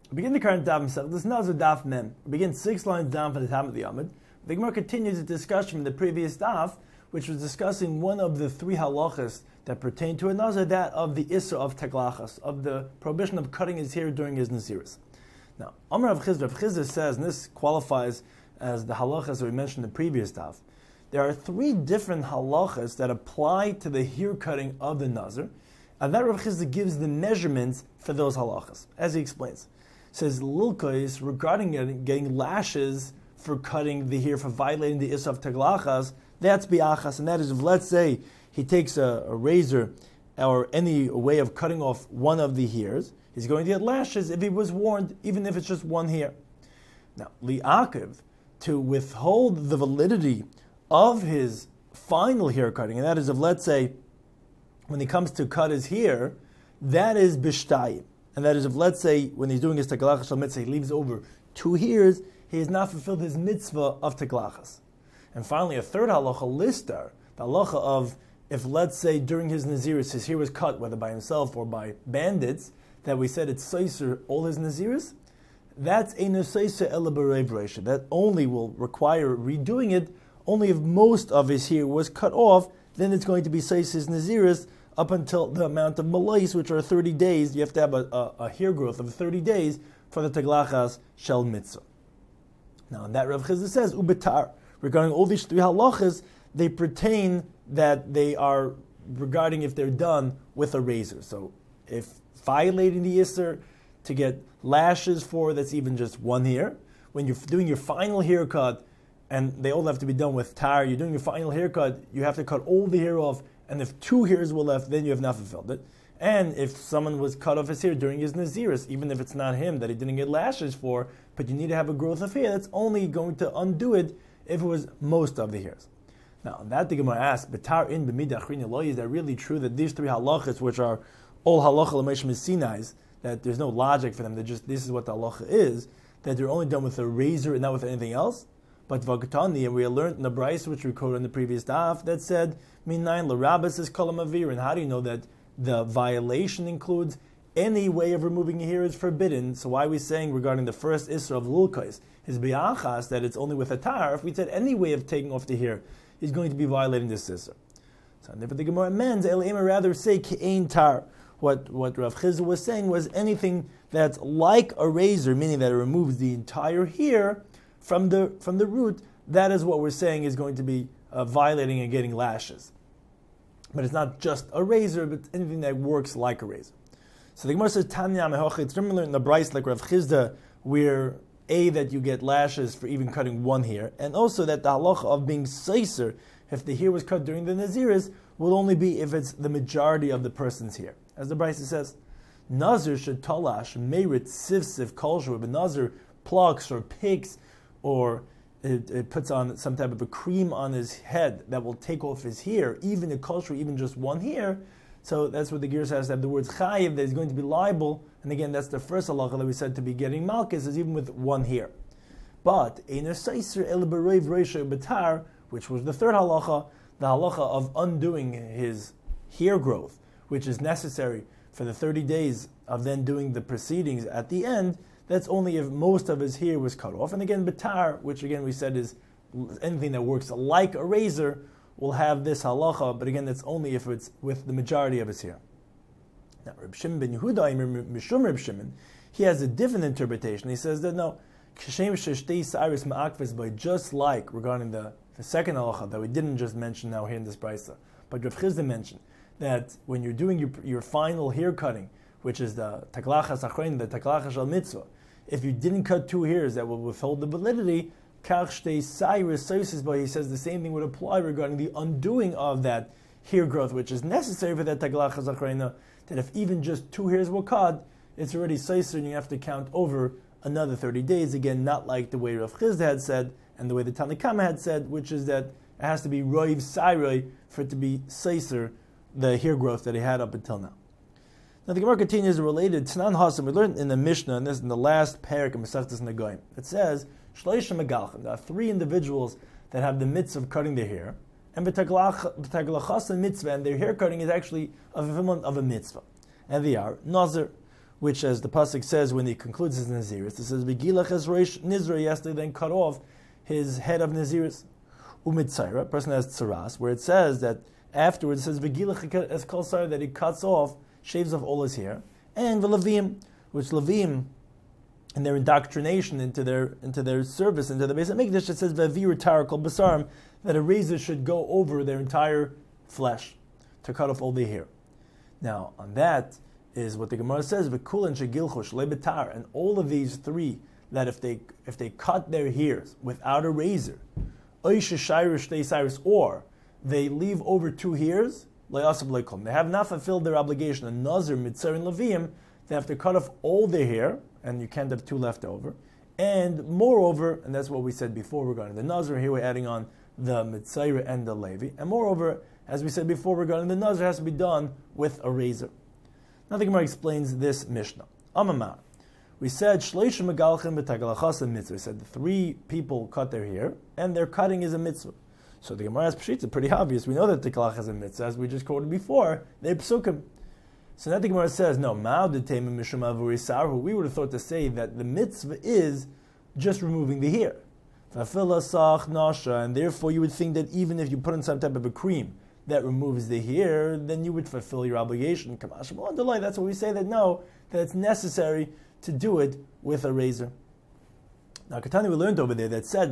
Begin the current daf himself. This is Nazir daf mem. We begin 6 lines down from the top of the Amud. The Gemara continues the discussion from the previous daf, which was discussing one of the 3 halachas that pertain to a nazir, that of the Isra of Teglachas, of the prohibition of cutting his hair during his Naziris. Now, Amar Rav Chizda says, and this qualifies as the halachas that we mentioned in the previous daf, there are 3 different halachas that apply to the hair cutting of the nazir, and that Rav Chizda gives the measurements for those halachas, as he explains. Says Lilkos regarding getting lashes for cutting the hair, for violating the Isra of Teglachas, that's biachas, and that is if, let's say, he takes a razor or any way of cutting off one of the hairs, he's going to get lashes if he was warned, even if it's just one hair. Now, li'akiv, to withhold the validity of his final hair cutting, and that is if, let's say, when he comes to cut his hair, that is bishtayim. And that is if, let's say, when he's doing his teglachas shel mitzvah, he leaves over 2 hairs, he has not fulfilled his mitzvah of teglachas. And finally, a third halacha, listar, the halacha of, if, let's say, during his naziris, his hair was cut, whether by himself or by bandits, that we said it's seiser all his naziris, that's a neseiser ela b'reiv reisha. That only will require redoing it, only if most of his hair was cut off, then it's going to be seiser his naziris, up until the amount of malais, which are 30 days. You have to have a hair growth of 30 days for the teglachas shel mitzvah. Now, in that Rav Chizda says, ubetar, regarding all these 3 halachas, they pertain that they are regarding if they're done with a razor. So, if violating the Isser to get lashes for, that's even just 1 hair. When you're doing your final haircut, and they all have to be done with tar, you're doing your final haircut, you have to cut all the hair off, and if 2 hairs were left, then you have not fulfilled it. And if someone was cut off his hair during his naziris, even if it's not him that he didn't get lashes for, but you need to have a growth of hair, that's only going to undo it if it was most of the hairs. Now, on that the Gemara asks, "Betar in b'midah achrina lo," is that really true that these 3 halachas, which are all halacha l'meishim sinais, that there's no logic for them, they're just, this is what the halacha is, that they're only done with a razor and not with anything else? But v'gatani, and we learned in the Bryce, which we quoted in the previous daf, that said, "Minayin l'rabas is kolam avir," and how do you know that the violation includes any way of removing a hair is forbidden? So why are we saying regarding the first Isra of Lulkais, his biachas, that it's only with a tar? If we said any way of taking off the hair, he's going to be violating this Isra. So therefore the Gemara amends, El'ema rather say ke'ein tar. What Rav Chizda was saying was anything that's like a razor, meaning that it removes the entire hair from the root, that is what we're saying is going to be violating and getting lashes. But it's not just a razor, but anything that works like a razor. So the Gemara says, Tanya mehocha, it's similar in the Bryce like Rav Chizda, where that you get lashes for even cutting 1 hair, and also that the halacha of being seiser, if the hair was cut during the naziris, will only be if it's the majority of the person's hair. As the Bryce says, Nazir should talash merit sivsiv kolshu, if a Nazir plucks or picks or it puts on some type of a cream on his head that will take off his hair, even a kolshu, even just 1 hair. So that's what the Ger has to have the words chayiv, that is going to be liable. And again, that's the first halacha that we said to be getting malchus, is even with 1 hair. But einer seiser el b'reiv reisha betar, which was the third halacha, the halacha of undoing his hair growth, which is necessary for the 30 days of then doing the proceedings at the end, that's only if most of his hair was cut off. And again, betar, which again we said is anything that works like a razor, will have this halacha, but again, that's only if it's with the majority of his hair. Now, Reb Shimon ben Yehuda, Mishum Reb Shimon, he has a different interpretation. He says that no, just like regarding the second halacha that we didn't just mention now here in this brisa, but Rav Chizda mentioned that when you're doing your final hair cutting, which is the teglachas achrein, the teglachas shel mitzvah, if you didn't cut 2 hairs that will withhold the validity, he says the same thing would apply regarding the undoing of that hair growth, which is necessary for that teglachas achreina, that if even just 2 hairs were cut, it's already seiser and you have to count over another 30 days. Again, not like the way Rav Chizda had said and the way the Tanna Kama had said, which is that it has to be roiv sairoi for it to be seiser, the hair growth that he had up until now. Now the Gemara continues related. Tanan Hasan, we learned in the Mishnah, and this is in the last parak of Masechtas Negoim. It says, Shleisha Megalchim, there are 3 individuals that have the mitzvah of cutting their hair, and b'teglachas mitzvah, and their hair cutting is actually a fulfillment of a mitzvah. And they are Nazir, which, as the pasuk says when he concludes his Naziris, it says, "V'gilach es roish nizra," he has to then cut off his head of Naziris. Umitzayra, a person has tzaras, where it says that afterwards it says, "V'gilach es kol sar," that he cuts off, shaves off all his hair, and v'lavim, which Levim, in their indoctrination into their service, into the Beis Hamikdash, it says v'avir tar kol basarim, that a razor should go over their entire flesh to cut off all the hair. Now, on that is what the Gemara says, v'kulan shegilchush lebetar, and all of these three, that if they cut their hairs without a razor, or they leave over 2 hairs, they have not fulfilled their obligation. A nazir, mitzar, and levim, they have to cut off all their hair, and you can't have 2 left over. And moreover, and that's what we said before regarding the nazir, here we're adding on the mitzayra and the levi. And moreover, as we said before regarding the nazir, has to be done with a razor. Now the Gemara explains this Mishnah. Amamar. We said shleishim megalchim b'tagalachas mitzvah. We said the 3 people cut their hair, and their cutting is a mitzvah. So the Gemara has pshita, pretty obvious. We know that the kalach is a mitzvah, as we just quoted before. They're psukim. So now the Gemara says, no, we would have thought to say that the mitzvah is just removing the hair. And therefore you would think that even if you put in some type of a cream that removes the hair, then you would fulfill your obligation. That's what we say, that no, that it's necessary to do it with a razor. Now Katani, we learned over there that said,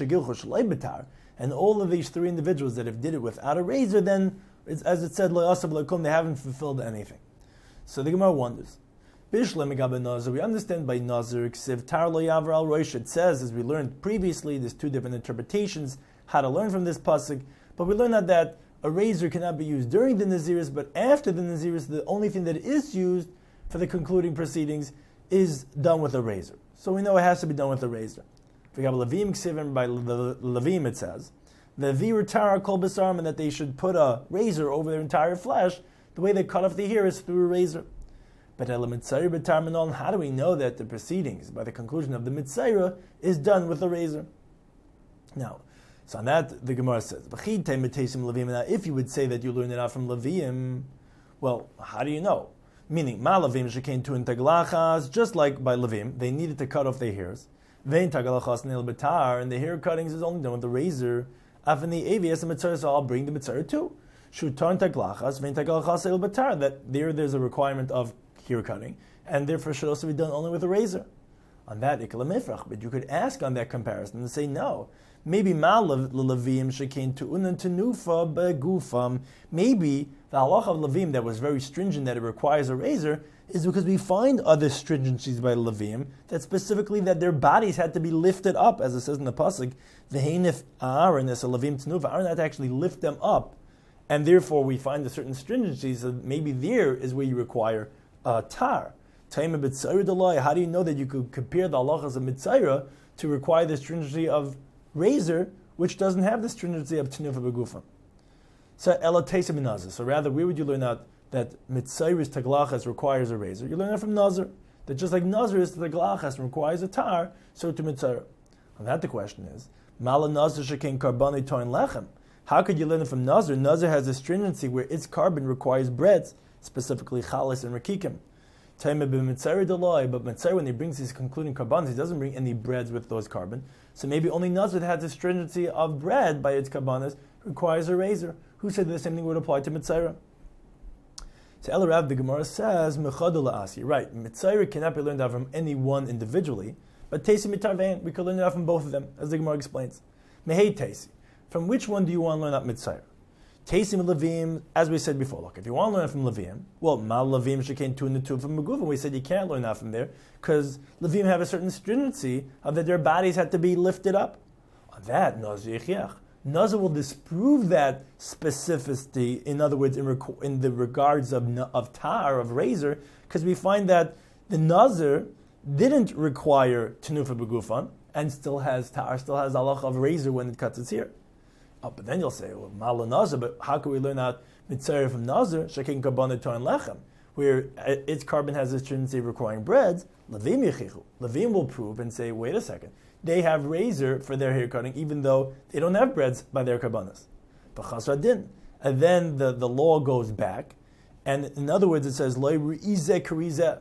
and all of these 3 individuals that have did it without a razor, then, as it said, they haven't fulfilled anything. So the Gemara wonders. We understand by Nazir, it says, as we learned previously, there's 2 different interpretations, how to learn from this pasuk, but we learned that a razor cannot be used during the Naziris, but after the Naziris, the only thing that is used for the concluding proceedings is done with a razor. So we know it has to be done with a razor. For example, Levim Ksivim, by Levim it says, the Viratara Kol Basarim, and that they should put a razor over their entire flesh. The way they cut off the hair is through a razor. But how do we know that the proceedings, by the conclusion of the Mitzayra, is done with a razor? Now, so on that, the Gemara says, now, if you would say that you learned it out from Levim, well, how do you know? Meaning, Ma Levim shekain tu in taglachas, just like by Levim, they needed to cut off their hairs. Vein taglachas nil betar, and the hair cuttings is only done with the razor. Afani avs mitzayra, so I'll bring the Mitzayra too. Shutan taglachas, vein taglachas el betar, that there's a requirement of hair cutting, and therefore should also be done only with a razor. On that, but you could ask on that comparison and say no. Maybe Levim shekain tu'unan tenufa begufam. Maybe the halach of Levim that was very stringent, that it requires a razor, is because we find other stringencies by Levim that specifically that their bodies had to be lifted up, as it says in the pasuk, v'heinif Aaron as a Levim tenufa. Aaron had to actually lift them up, and therefore we find a certain stringencies. So maybe there is where you require tar. How do you know that you could compare the halachas of mitzayra to require the stringency of razor, which doesn't have the stringency of tenufa begufam? So rather, where would you learn out that mitzayris taglachas requires a razor? You learn that from Nazir, that just like Nazir is taglachas requires a tar, so to mitzayra. And that the question is, Mala Nazir shekain karbani toin lechem. How could you learn it from Nazir? Nazir has a stringency where its carbon requires breads, specifically chalis and rakikim. But Mitzayra, when he brings his concluding carbons, he doesn't bring any breads with those carbon. So maybe only Nazir that has the stringency of bread by its carbonas requires a razor. Who said the same thing would apply to Mitzayra? So El Rav, the Gemara says, Mechadul Asi. Right, Mitzayra cannot be learned out from any one individually, but Tesi Mitarvein, we could learn it out from both of them, as the Gemara explains. Mehei Tesi. From which one do you want to learn out Mitzayra? Teisim Levim, as we said before, look, if you want to learn from Levim, well, Mal Levim shekain tu netu from Meguvim, we said you can't learn that from there, because Levim have a certain stringency of that their bodies had to be lifted up. On that, Nazir Nazir will disprove that specificity, in other words, in the regards of tar, of razor, because we find that the Nazir didn't require tenufa begufan, and still has tar, still has halach of razor when it cuts its hair. But then you'll say, well, Mala Nazir, but how can we learn out Mitzayra from Nazir, Shekin Karbonet Toin Lechem, where its carbon has this tendency of requiring breads? Levim Yechichu. Levim will prove and say, wait a second, they have razor for their hair cutting, even though they don't have breads by their karbonas. But Chasra din. And then the law goes back, and in other words, it says, Loi Re'izeh Karizeh.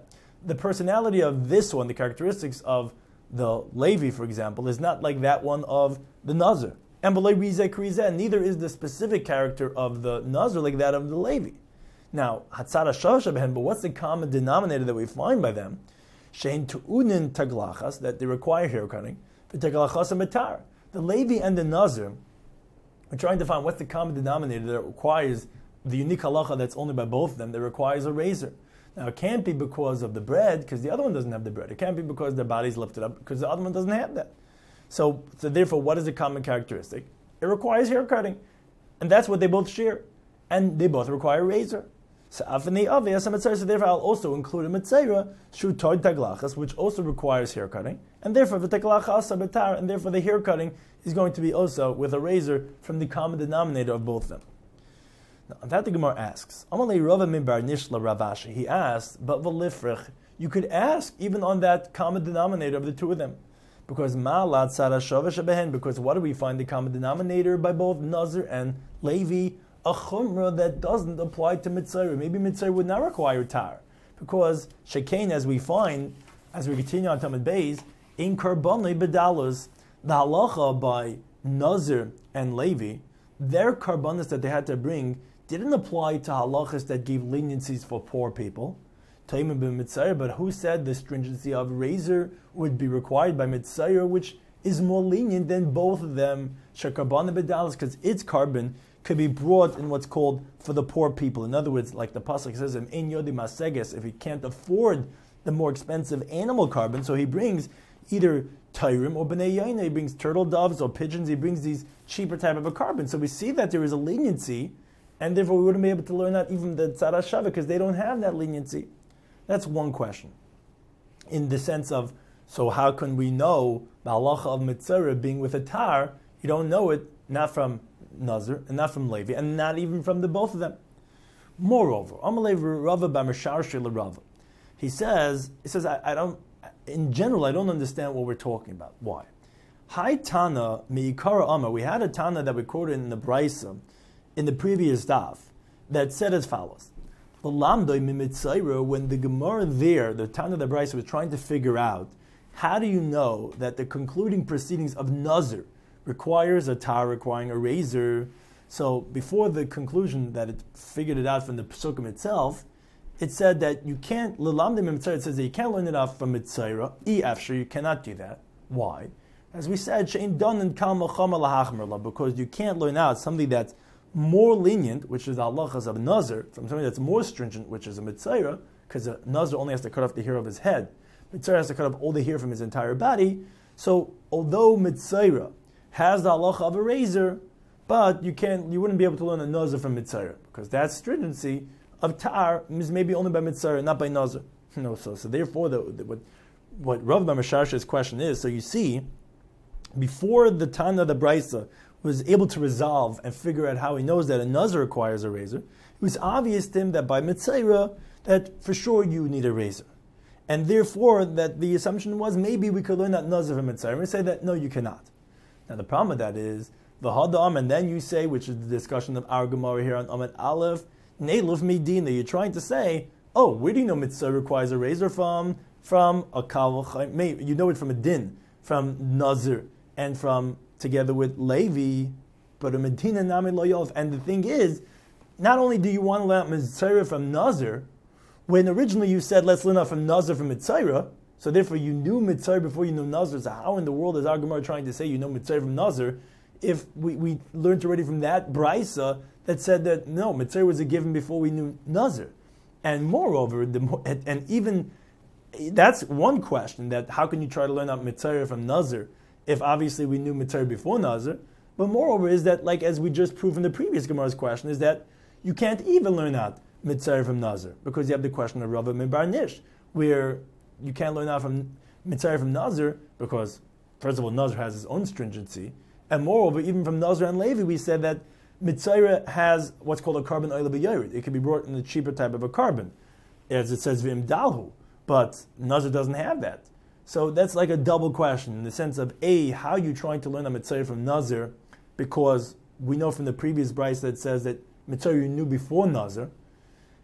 the personality of this one, the characteristics of the Levi, for example, is not like that one of the Nazir. And neither is the specific character of the Nazir like that of the Levi. Now, Hatzara Shosha Behen, but what's the common denominator that we find by them? Shein Tu'unin Taglachas, that they require haircutting, for Taglachas and Matar. The Levi and the Nazir, we're trying to find what's the common denominator that requires the unique halacha that's only by both of them, that requires a razor. Now, it can't be because of the bread, because the other one doesn't have the bread. It can't be because their body's lifted up, because the other one doesn't have that. So therefore, what is the common characteristic? It requires hair cutting. And that's what they both share. And they both require a razor. So therefore, I'll also include a mitzera, shutod taglachas, which also requires hair cutting. And therefore, and therefore the hair cutting is going to be also with a razor from the common denominator of both of them. Now, on that the Gemara asks, he asked, but v'lifrich, you could ask even on that common denominator of the two of them. Because because what do we find the common denominator by both Nazir and Levi? A chumrah that doesn't apply to mitzvah. Maybe mitzvah would not require tar. Because shekain, as we find, as we continue on Talmud Beis, in karbonli bedalus, the halacha by Nazir and Levi, their karbonis that they had to bring didn't apply to halachas that gave leniencies for poor people. But who said the stringency of razor would be required by mitzvah, which is more lenient than both of them? Shekarbon bedalas, because its carbon could be brought in what's called for the poor people. In other words, like the pasuk says, "In yodi maseges," if he can't afford the more expensive animal carbon, so he brings either tyrim or bnei yaina. He brings turtle doves or pigeons. He brings these cheaper type of a carbon. So we see that there is a leniency, and therefore we wouldn't be able to learn that even the tzara shava because they don't have that leniency. That's one question. In the sense of, so how can we know the halacha of mitzvah being with a tar? You don't know it, not from Nazir, and not from Levi, and not even from the both of them. Moreover, he says, I don't, in general, I don't understand what we're talking about. Why? Hi Tana Meikara Amar. We had a Tana that we quoted in the Brisa, in the previous daf, that said as follows. When the Gemara there, the Tana of the Brisa, was trying to figure out, how do you know that the concluding proceedings of Nazir requires a tar, requiring a razor? So before the conclusion that it figured it out from the Pesukim itself, it said that you can't, it says that you can't learn it off from Mitzayra, you cannot do that. Why? As we said, because you can't learn out something that's more lenient, which is the halachas of Nazir, from something that's more stringent, which is a Mitzayra, because a Nazir only has to cut off the hair of his head. Mitzayra has to cut off all the hair from his entire body. So although Mitzayra has the halacha of a razor, but you wouldn't be able to learn a Nazir from Mitzayra, because that stringency of tar is maybe only by Mitzayra, not by Nazir. No, so therefore, what Rav Bamashash's question is, so you see, before the Tana, the Brisa, was able to resolve and figure out how he knows that a Nazir requires a razor, it was obvious to him that by Mitzayra, that for sure you need a razor. And therefore, that the assumption was maybe we could learn that Nazir from Mitzayra. And we say that, no, you cannot. Now the problem with that is, the Hadam, and then you say, which is the discussion of our Gemara here on Amid Aleph, Neiluf Medina, you're trying to say, oh, where do you know Mitzayra requires a razor from? From a Kavach, you know it from a Din, from Nazir, and from together with Levi, but a Medina Nami Loyov. And the thing is, not only do you want to learn Mitzayra from Nazir, when originally you said, let's learn out from Nazir from Mitzayra, so therefore you knew Mitzayra before you knew Nazir. So how in the world is our Gemara trying to say you know Mitzayra from Nazir if we learned already from that Brisa that said that no, Mitzayra was a given before we knew Nazir? And moreover, and even that's one question, that how can you try to learn out Mitzayra from Nazir if obviously we knew Mitzayra before Nazir? But moreover is that, like as we just proved in the previous Gemara's question, is that you can't even learn out Mitzayra from Nazir, because you have the question of Rava Midbar Nish, where you can't learn out from Mitzayra from Nazir, because first of all, Nazir has his own stringency, and moreover, even from Nazir and Levi, we said that Mitzayra has what's called a carbon oil b'yarid. It can be brought in a cheaper type of a carbon, as it says v'im dalhu, but Nazir doesn't have that. So that's like a double question in the sense of A, how are you trying to learn a Mitzayra from Nazir, because we know from the previous Bryce that says that Mitzayra you knew before Nazir,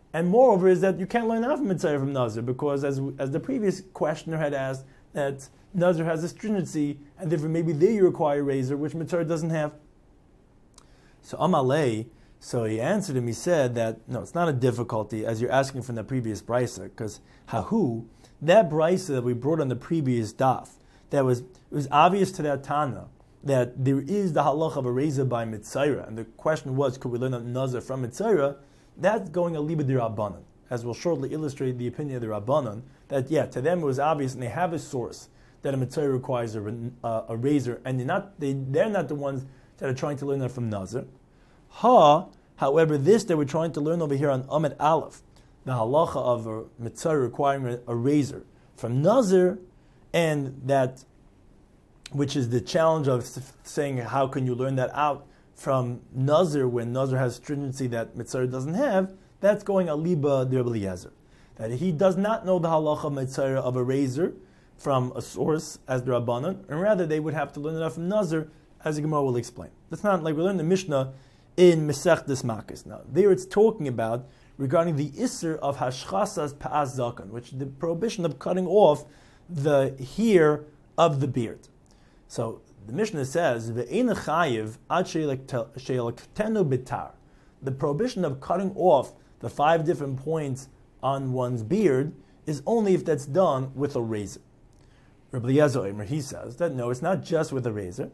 And moreover is that you can't learn out from Mitzvah from Nazir, because as the previous questioner had asked, that Nazir has a stringency, and therefore maybe there you require a razor, which Mitzvah doesn't have. So Amalei, so he answered him, he said that, no, it's not a difficulty, as you're asking from the previous brisa, because Hahu, that brisa that we brought on the previous daf, it was obvious to that Tana that there is the halach of a razor by Mitzayra, and the question was, could we learn a Nazir from Mitzayra? That's going a liba Rabbanan, as we'll shortly illustrate the opinion of the Rabbanan, that to them it was obvious, and they have a source that a Mitzayra requires a razor, and they're not the ones that are trying to learn that from Nazir. However, this that we're trying to learn over here on Amid Aleph, the halacha of a Mitzayra requiring a razor from Nazir, and that, which is the challenge of saying how can you learn that out from Nazir when Nazir has stringency that Mitzayra doesn't have, that's going aliba Rabbi Eliezer. That he does not know the halacha of Mitzayra of a razor from a source as the Rabbanan, and rather they would have to learn it out from Nazir, as the Gemara will explain. That's not like we learned the Mishnah in Mesechtes Makos. Now, there it's talking about regarding the Isser of Hashchasas Pa'az Zakan, which is the prohibition of cutting off the hair of the beard. So the Mishnah says, "Ve'ein chayiv ad she'elaktenu bitar." The prohibition of cutting off the 5 different points on one's beard is only if that's done with a razor. Rabbi Eliezer, he says that no, it's not just with a razor.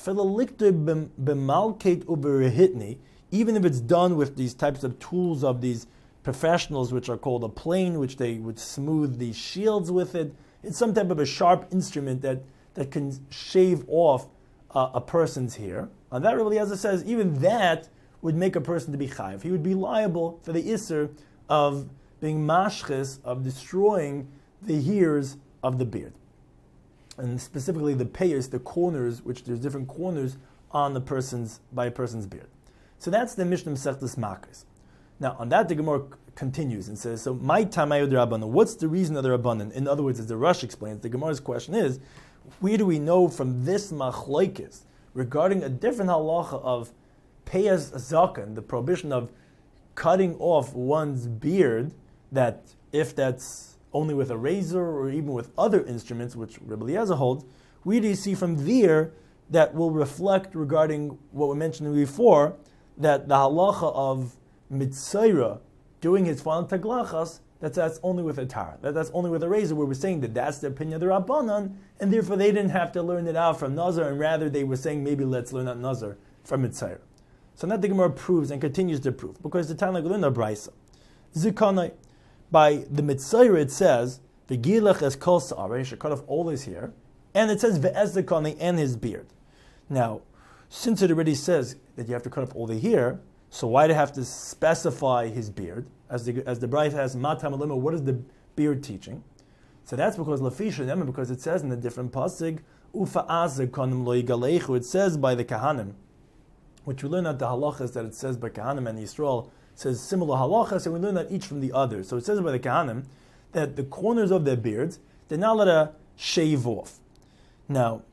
Even if it's done with these types of tools of these professionals, which are called a plane, which they would smooth these shields with it, it's some type of a sharp instrument that can shave off a person's hair. And that Rabbi Eliezer says even that would make a person to be chayiv. He would be liable for the isser of being mashchis, of destroying the hairs of the beard. And specifically the payers, the corners, which there's different corners on by a person's beard. So that's the Mishnah Mesechtes Makos. Now on that the Gemara continues and says, so my tamayu de Rabbanan, what's the reason of the Rabbanan? In other words, as the Rush explains, the Gemara's question is, where do we know from this machlokes regarding a different halacha of payas zaken, the prohibition of cutting off one's beard, that if that's only with a razor or even with other instruments, which Rabbi Eliezer holds, where do you see from there that will reflect regarding what we mentioned before, that the halacha of Mitzayra doing his final taglachas, that's only with a tar, that's only with a razor, where we're saying that that's the opinion of the Rabbanan, and therefore they didn't have to learn it out from Nazar, and rather they were saying maybe let's learn out Nazar from Mitzayra. So now the Gemara proves and continues to prove, because the Tana learned a brisa. Zikanai, by the Mitzayra it says, V'gilach es kol sa'arei, he should cut off all his hair, and it says V'ez zikanai, and his beard. Now, since it already says that you have to cut off all the hair, so why do you have to specify his beard? As the Brayta has matam alima, what is the beard teaching? So that's because lafisha, because it says in the different pasig, ufa azek konim lo yigalechu, it says by the kahanim, which we learn at the halachas that it says by kahanim and Yisrael says similar halachas, and we learn that each from the other. So it says by the kahanim that the corners of their beards, they're not allowed to shave off. Now,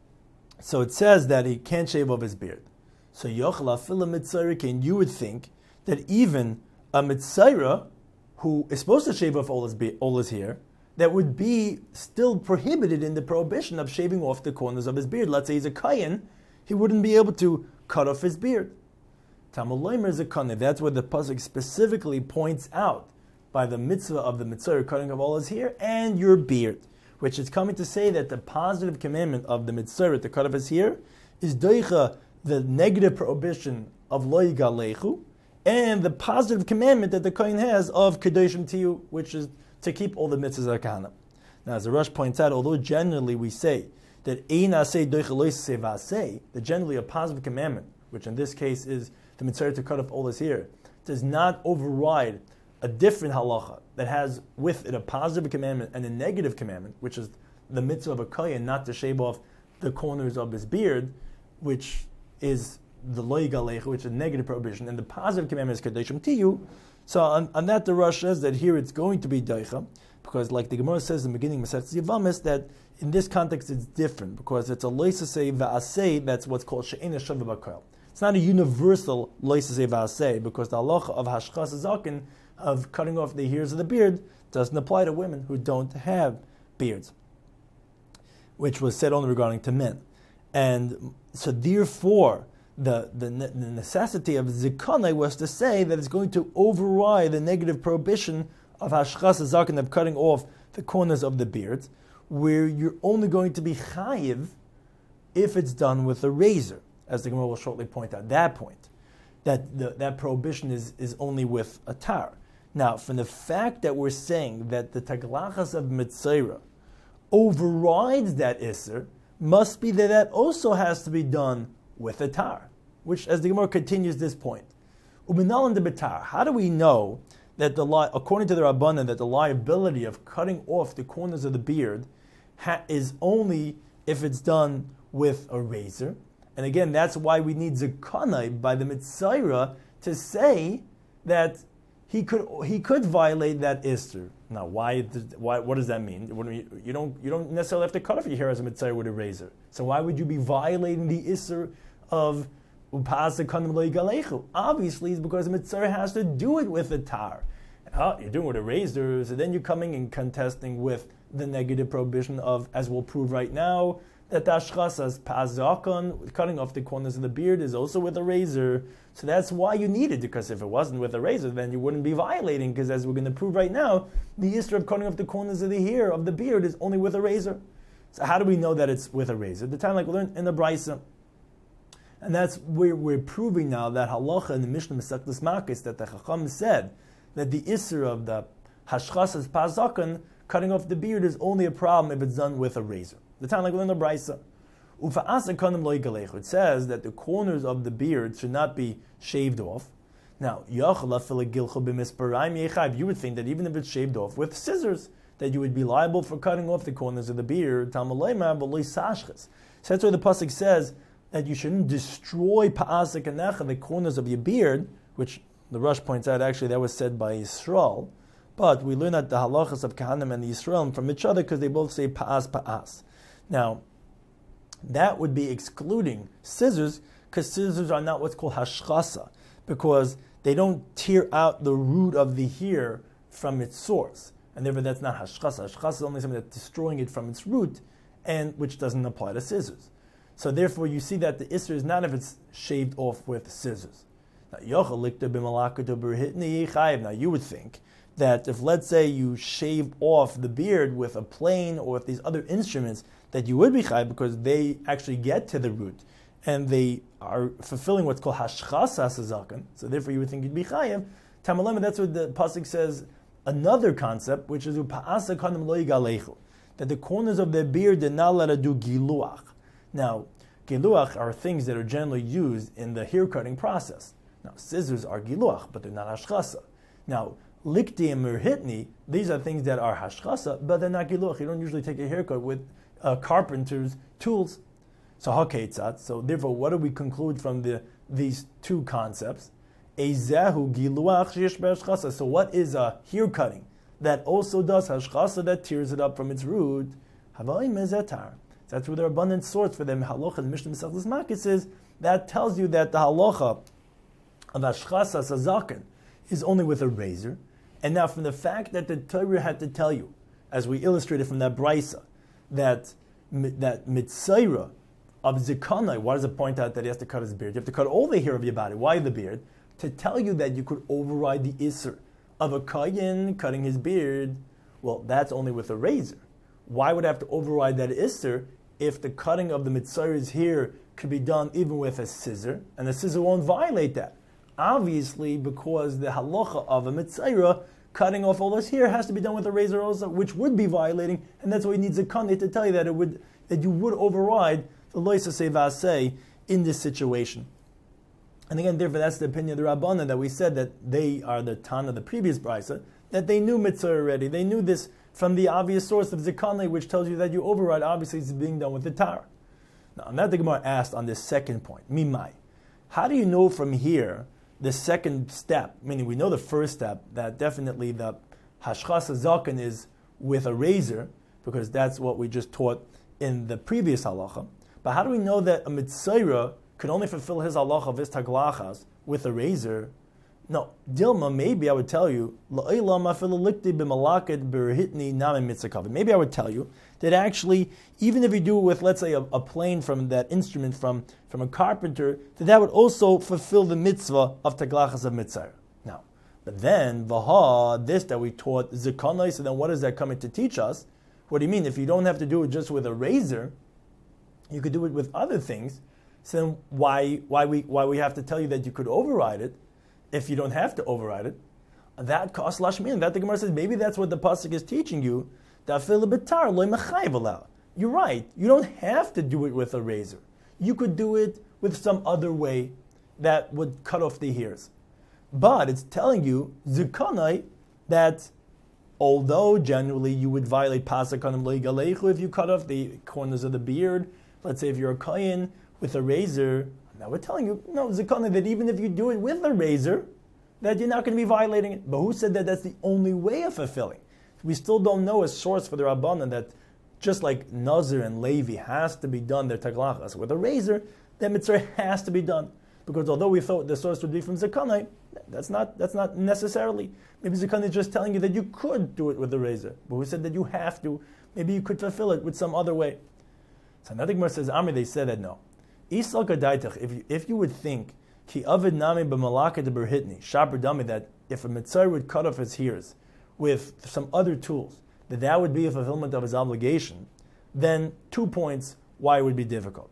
so it says that he can't shave off his beard. So yochla fila mitzayra, you would think that even a mitzayra who is supposed to shave off all his hair, that would be still prohibited in the prohibition of shaving off the corners of his beard. Let's say he's a kayin, he wouldn't be able to cut off his beard. Tamulaymer is a kayin. That's where the pasuk specifically points out by the mitzvah of the mitzayra cutting off all his hair and your beard, which is coming to say that the positive commandment of the mitzayra to cut off his hair is doicha, the negative prohibition of lo yigalechu, and the positive commandment that the kohen has of kedoshim tiyu, which is to keep all the mitzvahs of kahana. Now, as the Rush points out, although generally we say that ein aseh doicha lo yiseh v'aseh, that generally a positive commandment, which in this case is the mitzvah to cut off all his hair, does not override a different halacha that has with it a positive commandment and a negative commandment, which is the mitzvah of a kohen not to shave off the corners of his beard, which is the lo yigalechu, which is a negative prohibition, and the positive commandment is kedoshim tiyu. So on that the Rush says that here it's going to be doicha, because like the Gemara says in the beginning, Masechet Yevamos, that in this context it's different, because it's a lo yisaseh v'aseh, that's what's called she'ena shaveh b'koil. It's not a universal lo yisaseh v'aseh, because the halacha of hashchas zaken of cutting off the hairs of the beard doesn't apply to women who don't have beards, which was said only regarding to men. And so therefore, the necessity of zikana was to say that it's going to override the negative prohibition of hashchas zaken, of cutting off the corners of the beard, where you're only going to be chayiv if it's done with a razor, as the Gemara will shortly point out. That point, that prohibition is only with a tar. Now, from the fact that we're saying that the taglachas of Mitzayra overrides that Isser, must be that also has to be done with a tar, which, as the Gemara continues this point, Uminalan de betar. How do we know that according to the Rabbanan, that the liability of cutting off the corners of the beard is only if it's done with a razor? And again, that's why we need Zekanai by the Mitzayra to say that he could violate that Isser. Now, why? What does that mean? You don't necessarily have to cut off your hair as a Mitzayra with a razor. So why would you be violating the Isser of Upasa Kanim Lo Yigalechu? Obviously, it's because the Mitzayra has to do it with a tar. You're doing it with a razor, so then you're coming and contesting with the negative prohibition of, as we'll prove right now, that the ashchas as pazakon, cutting off the corners of the beard, is also with a razor. So that's why you need it, because if it wasn't with a razor, then you wouldn't be violating, because as we're going to prove right now, the issue of cutting off the corners of the hair of the beard is only with a razor. So how do we know that it's with a razor? The time like we learned in the Brisa. And that's where we're proving now that halacha in the Mishnah Masechtas Makos, that the Chacham said that the isser of the hashchas as pazakon, cutting off the beard, is only a problem if it's done with a razor. The time like we learned in the Brisa. It says that the corners of the beard should not be shaved off. Now, you would think that even if it's shaved off with scissors, that you would be liable for cutting off the corners of the beard. So that's why the pasuk says that you shouldn't destroy the corners of your beard, which the Rosh points out actually that was said by Yisrael. But we learn that the halachas of Kahanim and the Yisrael from each other because they both say pa'as. Now, that would be excluding scissors, because scissors are not what's called hashchasa, because they don't tear out the root of the hair from its source. And therefore that's not hashchasa. Hashchasa is only something that's destroying it from its root, and which doesn't apply to scissors. So therefore you see that the isser is not if it's shaved off with scissors. Now you would think that if, let's say, you shave off the beard with a plane or with these other instruments, that you would be chayiv because they actually get to the root and they are fulfilling what's called hashchasa sazakan. So therefore, you would think you'd be chayiv. Tamalema, that's what the pasuk says. Another concept, which is upa'asa kanim lo yigalechu, that the corners of their beard did not let it do giluach. Now, giluach are things that are generally used in the hair cutting process. Now, scissors are giluach, but they're not hashchasa. Now, likti and merhitni, these are things that are hashchasa, but they're not giluach. You don't usually take a haircut with carpenter's tools. So hakeitzat. So therefore, what do we conclude from these two concepts? Ezehu giluach sheyesh b'hashchasa. So what is a hair cutting that also does hashchasa, that tears it up from its root? Havai mezetar. That's where there are abundant source for them. Halacha in Mishnah Masechtas Makos is that tells you that the halacha of hashchasa sazaken is only with a razor. And now, from the fact that the Torah had to tell you, as we illustrated from that brisa, that mitzayra of zikana, why does it point out that he has to cut his beard? You have to cut all the hair of your body. Why the beard? To tell you that you could override the isser of a kayin cutting his beard. Well, that's only with a razor. Why would I have to override that isser if the cutting of the mitzayra's hair could be done even with a scissor, and the scissor won't violate that? Obviously, because the halacha of a mitzayra, cutting off all this hair, has to be done with a razor also, which would be violating, and that's why he needs a kani to tell you that you would override the loisa sevasei in this situation. And again, therefore, that's the opinion of the Rabbanan, that we said that they are the Tan of the previous brisa, that they knew mitzvah already. They knew this from the obvious source of zikane, which tells you that you override. Obviously, it's being done with the tar. Now, and that the Gemara asked on this second point, mimai. How do you know from here the second step? Meaning, we know the first step, that definitely the hashchasa zaken is with a razor, because that's what we just taught in the previous halacha. But how do we know that a mitzayra could only fulfill his halacha of his taglachas with a razor? No, Dilma, maybe I would tell you, maybe I would tell you that actually, even if you do it with, let's say, a plane from that instrument from a carpenter, that would also fulfill the mitzvah of taglachas of mitzvah. Now, but then, this that we taught, zikonai, so then what is that coming to teach us? What do you mean? If you don't have to do it just with a razor, you could do it with other things, so then why we have to tell you that you could override it? If you don't have to override it, that costs lashmin. That the Gemara says maybe that's what the pasuk is teaching you. You're right. You don't have to do it with a razor. You could do it with some other way that would cut off the hairs. But it's telling you zikonai that although generally you would violate pasakanim leigalechu if you cut off the corners of the beard. Let's say if you're a kohen with a razor. Now we're telling you, no, zikonai, that even if you do it with a razor, that you're not going to be violating it. But who said that that's the only way of fulfilling? We still don't know a source for the Rabbanan that just like Nazir and Levi has to be done, their taglachas, with a razor, that mitzvah has to be done. Because although we thought the source would be from zikonai, that's not necessarily. Maybe zikonai is just telling you that you could do it with a razor. But who said that you have to? Maybe you could fulfill it with some other way. So another Gemara says, Amri, they said that no. If you would think ki avid nami b'malaka de berhitni shaper dami, that if a mitzvah would cut off his ears with some other tools, that would be a fulfillment of his obligation, then 2 points why it would be difficult.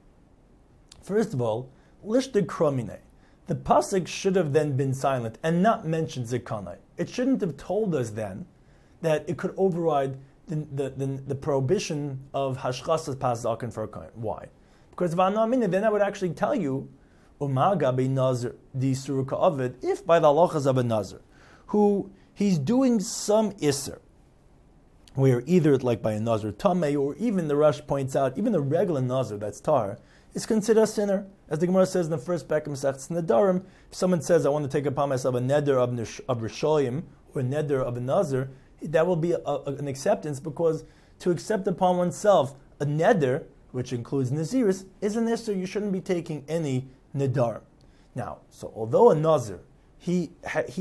First of all, lishte kromine, the pasuk should have then been silent and not mentioned zikonai. It shouldn't have told us then that it could override the prohibition of hashchasas pasakin for a kohen. Why? Because then I would actually tell you, umaga be nazir di suruka avid, if by the halachas of a nazir, who he's doing some iser, where either like by a nazir tamei, or even the Rush points out, even the regular nazir that's tar is considered a sinner, as the Gemara says in the first Bekem Masechtas Nedarim. If someone says, "I want to take upon myself a neder of rishoyim or a neder of a nazir," that will be an acceptance, because to accept upon oneself a neder, which includes Naziris, is an Isser. You shouldn't be taking any Nidar. Now, so although a Nazir, he's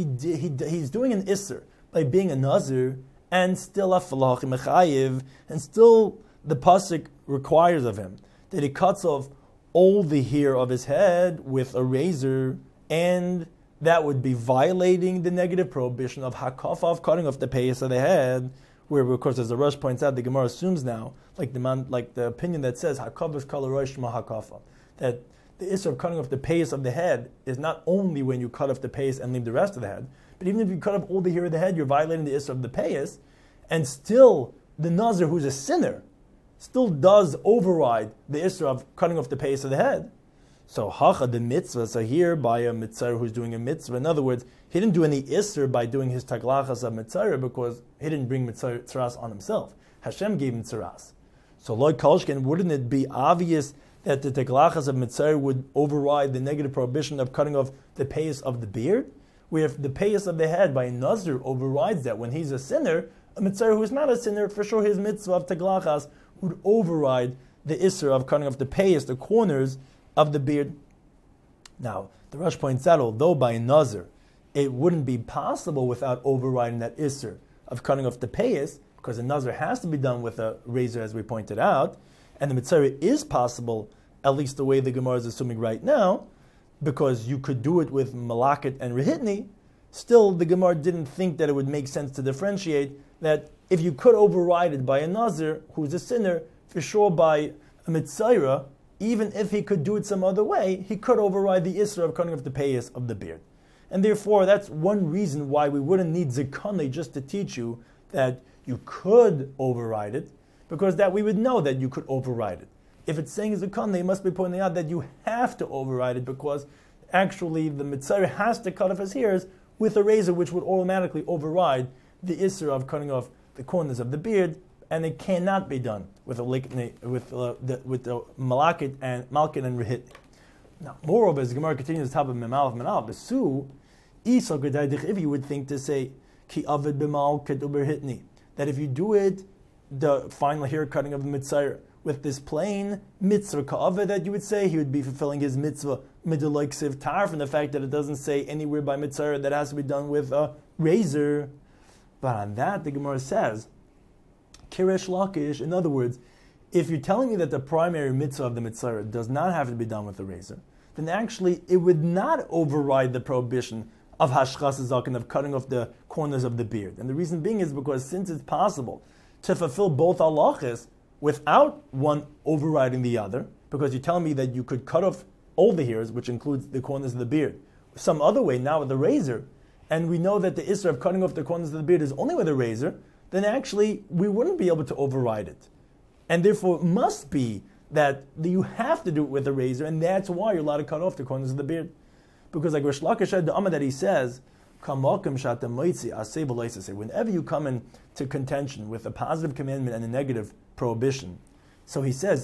doing an Isser by being a Nazir, and still a Falach Mechayiv, and still the Pasuk requires of him that he cuts off all the hair of his head with a razor, and that would be violating the negative prohibition of Hakafaf, cutting off the payas of the head, where, of course, as the Rush points out, the Gemara assumes now, like the opinion that says Hakavas kala rosh hakafa, that the issue of cutting off the payas of the head is not only when you cut off the payas and leave the rest of the head, but even if you cut off all the hair of the head, you're violating the issue of the payas, and still the Nazir, who's a sinner, still does override the issue of cutting off the payas of the head. So hacha the mitzvah, so here by a mitzvah who's doing a mitzvah, in other words, he didn't do any isser by doing his taglachas of mitzvah, because he didn't bring mitzvahs on himself. Hashem gave him tzaras. So Loi Kalshkin, wouldn't it be obvious that the taglachas of mitzvah would override the negative prohibition of cutting off the payas of the beard? Where if the payas of the head by a nazir overrides that when he's a sinner, a mitzvah who is not a sinner, for sure his mitzvah of taglachas would override the isser of cutting off the payas, the corners of the beard. Now, the Rush points out, although by a nazir it wouldn't be possible without overriding that isser of cutting off the payas, because a nazir has to be done with a razor, as we pointed out, and the mitzvah is possible, at least the way the Gemara is assuming right now, because you could do it with malaket and rehitni. Still, the Gemara didn't think that it would make sense to differentiate that if you could override it by a nazir who's a sinner, for sure by a mitzvah, even if he could do it some other way, he could override the isra of cutting off the payas of the beard. And therefore, that's one reason why we wouldn't need zikonai just to teach you that you could override it, because that we would know that you could override it. If it's saying zikonai, it must be pointing out that you have to override it, because actually the mitzvah has to cut off his hairs with a razor, which would automatically override the isra of cutting off the corners of the beard, and it cannot be done with the malakit and malkin and rehit. Now, moreover, as the Gemara continues, top of Memal Besu, if you would think to say ki avid b'malkit uberhitni, that if you do it, the final hair cutting of the mitzvah with this plain mitzvah ka'avid, that you would say he would be fulfilling his mitzvah midilike siv tar, from the fact that it doesn't say anywhere by mitzvah that has to be done with a razor. But on that, the Gemara says, kiresh lakish, in other words, if you're telling me that the primary mitzvah of the mitzvah does not have to be done with a razor, then actually it would not override the prohibition of hashchas zaken, of cutting off the corners of the beard. And the reason being is because since it's possible to fulfill both halachas without one overriding the other, because you're telling me that you could cut off all the hairs, which includes the corners of the beard, some other way, now with the razor, and we know that the issur of cutting off the corners of the beard is only with a razor, then actually we wouldn't be able to override it. And therefore it must be that you have to do it with a razor, and that's why you're allowed to cut off the corners of the beard. Because like Rish Lakish had the Amma that he says, whenever you come into contention with a positive commandment and a negative prohibition, so he says,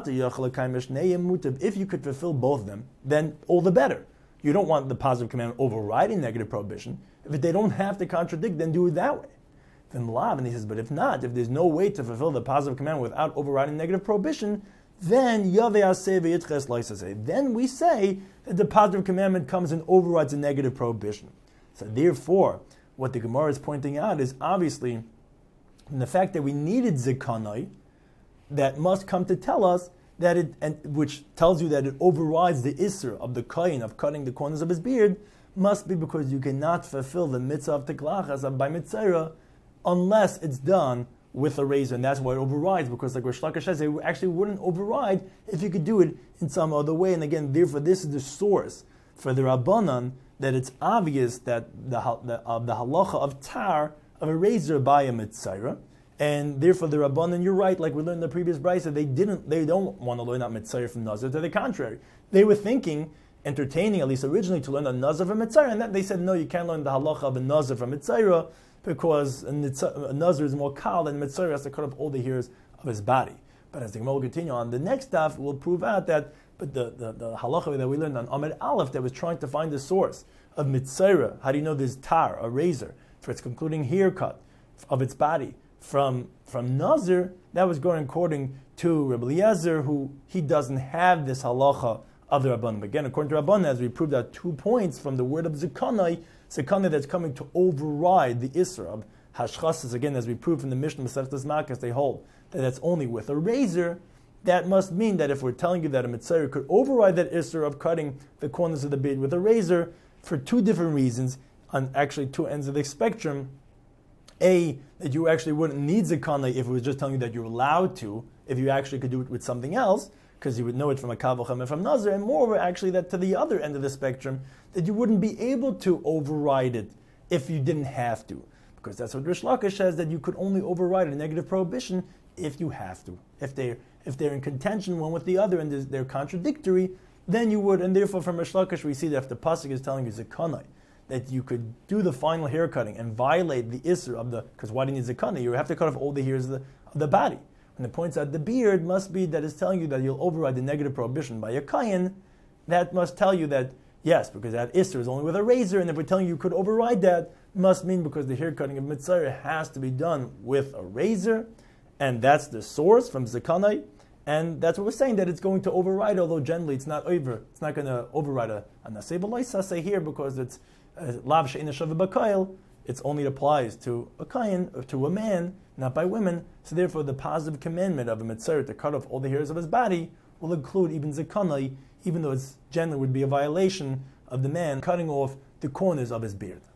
if you could fulfill both of them, then all the better. You don't want the positive commandment overriding negative prohibition. If they don't have to contradict, then do it that way. And he says, but if not, if there's no way to fulfill the positive commandment without overriding negative prohibition, then then we say that the positive commandment comes and overrides a negative prohibition. So therefore, what the Gemara is pointing out is obviously the fact that we needed zikanai, that must come to tell us that it, and which tells you that it overrides the isser of the kohen of cutting the corners of his beard, must be because you cannot fulfill the mitzvah of teklachas by mitzvah unless it's done with a razor, and that's why it overrides, because like Rish Lakish says, it actually wouldn't override if you could do it in some other way. And again, therefore, this is the source for the Rabbanan, that it's obvious that the halacha of tar, of a razor by a mitzvah, and therefore the Rabbanan, you're right, like we learned in the previous brisa, they don't want to learn out mitzvah from Nazir. To the contrary, they were entertaining, at least originally, to learn a Nazir from mitzvah, and that they said, no, you can't learn the halacha of a Nazir from mitzvah, because a Nazir is more kal, and Mitzvah has to cut off all the hairs of his body. But as the Gemara will continue on, the next daf will prove out that, but the halacha that we learned on Amid Aleph, that was trying to find the source of Mitzvah, how do you know there's tar, a razor, for its concluding haircut of its body from Nazir, that was going according to Rabbi Eliezer, who he doesn't have this halacha of the Rabbanim. Again, according to Rabbanim, as we proved out 2 points from the word of Zikanai that's coming to override the Isra of Hashchasas, again, as we proved from the Mishnah Masechtas Makas, they hold that that's only with a razor. That must mean that if we're telling you that a mitzvah could override that Isra of cutting the corners of the beard with a razor, for 2 different reasons, on actually 2 ends of the spectrum. A, that you actually wouldn't need Zikanai if it was just telling you that you're allowed to, if you actually could do it with something else, because you would know it from a Kavacham and from Nazir, and moreover, actually, that to the other end of the spectrum, that you wouldn't be able to override it if you didn't have to. Because that's what Rish Lakish says, that you could only override a negative prohibition if you have to. If they're in contention one with the other and they're contradictory, then you would. And therefore, from Rish Lakish, we see that if the pasuk is telling you Zikanai, that you could do the final hair cutting and violate the Isser of the, because why do you need Zikanai? You have to cut off all the hairs of the body. And it points out the beard must be that it's telling you that you'll override the negative prohibition by a kayin. That must tell you that, yes, because that Isser is only with a razor, and if we're telling you could override that, must mean because the hair cutting of mitzvah has to be done with a razor, and that's the source from Zikanai, and that's what we're saying, that it's going to override, although generally it's not over. It's not going to override a naseh b'loisa say here, because it's lav she'ina shaveh b'koil. It only applies to a kayin, or to a man, not by women. So therefore, the positive commandment of a mitzvah to cut off all the hairs of his body will include even zikanai, even though it generally would be a violation of the man cutting off the corners of his beard.